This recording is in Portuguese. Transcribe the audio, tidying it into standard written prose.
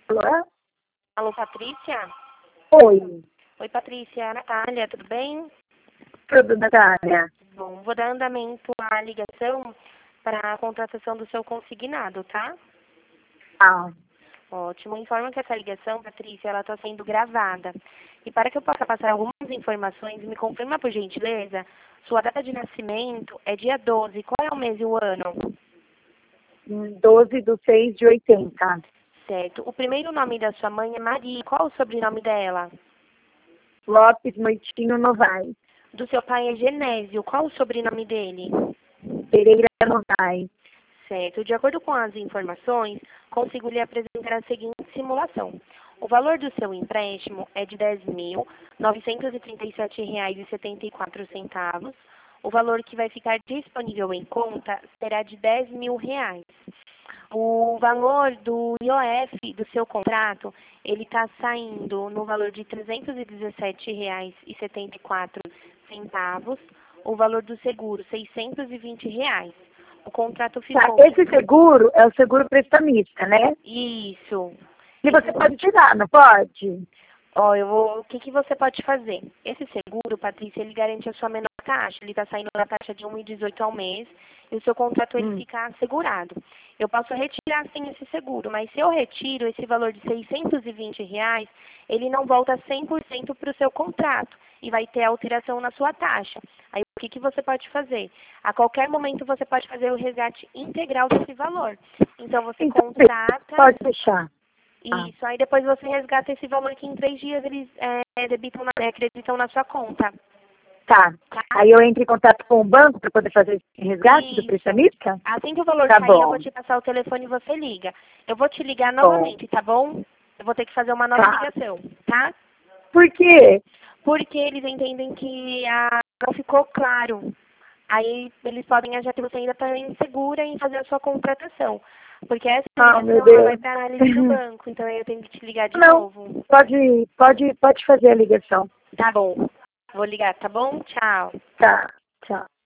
Alô? Alô, Patrícia? Oi, Oi, Patrícia. É a Natália, tudo bem? tudo, Natália? Bom, vou dar andamento à ligação para a contratação do seu consignado, tá? Ah, Ótimo. Informo que essa ligação, Patrícia, ela está sendo gravada. E para que eu possa passar algumas informações, me confirma, por gentileza, sua data de nascimento é dia 12. Qual é o mês e o ano? 12/6/80. Certo. O primeiro nome da sua mãe é Maria. Qual o sobrenome dela? Lopes Moitinho Novaes. Do seu pai é Genésio. Qual o sobrenome dele? Pereira Novaes. Certo. De acordo com as informações, consigo lhe apresentar a seguinte simulação. O valor do seu empréstimo é de R$ 10.937,74. O valor que vai ficar disponível em conta será de R$ 10.000. O valor do IOF do seu contrato, ele está saindo no valor de R$ 317,74. O valor do seguro, R$ 620. O contrato Tá, ficou... esse seguro é o seguro prestamista, né? Isso. E você pode tirar, não pode? Ó, o que você pode fazer? Esse seguro, Patrícia, ele garante a sua menor taxa. Ele está saindo na taxa de 1,18 ao mês e o seu contrato ele fica assegurado. Eu posso retirar sim esse seguro, mas se eu retiro esse valor de R$ 620, ele não volta 100% para o seu contrato e vai ter alteração na sua taxa. Aí o que você pode fazer? A qualquer momento você pode fazer o resgate integral desse valor. Então você Então, contrata... pode deixar. Isso, aí depois você resgata esse valor que em 3 dias eles acreditam na sua conta. Tá. Tá? Aí eu entro em contato com o banco para poder fazer esse resgate do Isso. prestamista? Assim que o valor Tá sair, eu bom. vou te passar o telefone e você liga. Eu vou te ligar Bom. novamente, tá bom? Eu vou ter que fazer uma nova Tá. ligação, tá? Por quê? Porque eles entendem que não ficou claro. Aí eles podem achar que você ainda está insegura em fazer a sua contratação. Porque essa Ah, meu ligação ela vai Deus. para a análise do banco, então aí eu tenho que te ligar de Não, novo. pode fazer a ligação. Tá bom. Vou ligar, tá bom? Tchau. Tá, tchau.